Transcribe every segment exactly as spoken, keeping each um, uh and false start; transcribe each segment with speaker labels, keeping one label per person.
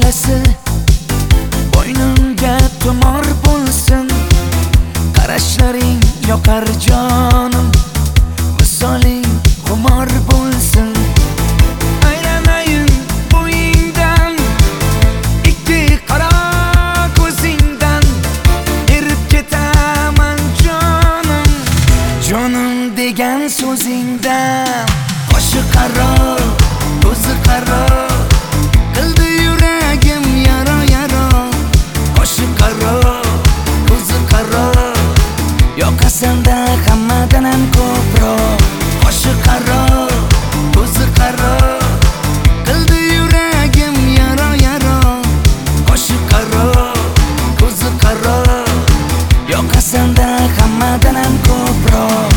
Speaker 1: orasi bo'ynimga tumor bo'lsin. Qarashlaring yoqar jonim, visoling xumor bo'lsin. Aylanayin bo'yingdan, ikki qora ko'zingdan erib ketaman jonim, jonim degan so'zingdan. Qoshi qaro, ko'zi qaro, qildi yuragim yaro yaro. Qoshi qaro, ko'zi qaro, yoqasanda hammadan ham ko'proq. Qoshi qaro, ko'zi qaro, qildi yuragim yaro yaro. Qoshi qaro, ko'zi qaro, yoqasanda hammadan ham ko'proq.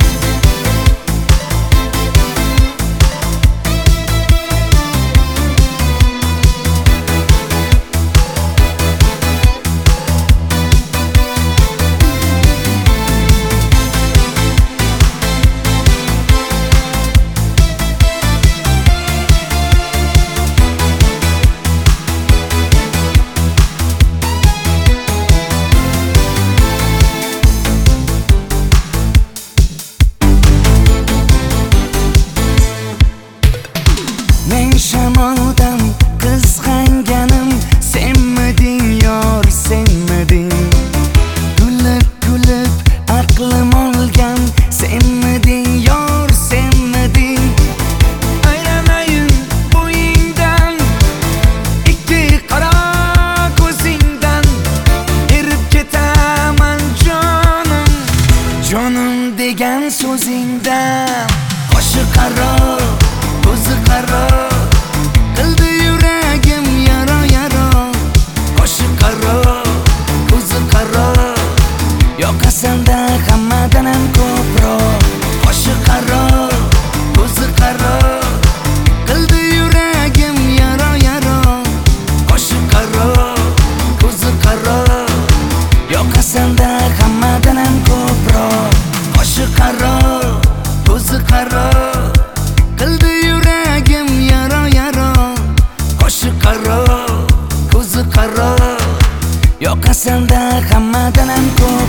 Speaker 1: Men shamoldan qizg'anganim, senmiding yor, senmiding. Kulib kulib aqlim olgan, senmiding yor, senmiding. Aylanayin bo'yingdan, ikki qora ko'zingdan erib ketaman jonim, jonim degan so'zingdan. Qoshi qaro, ko'zi qaro, qildi yuragim yaro yaro. Qoshi qaro, ko'zi qaro, yoqasanda hammadan ham ko'proq. Qoshi qaro, ko'zi qaro, qildi yuragim yaro yaro. Qoshi qaro, ko'zi qaro, yoqasanda hammadan ham ko'proq. Qoshi qaro, ko'zi qaro, qildi yuragim yaro yaro. Qoshi qaro, ko'zi qaro, yoqasanda hammadan ham ko'proq.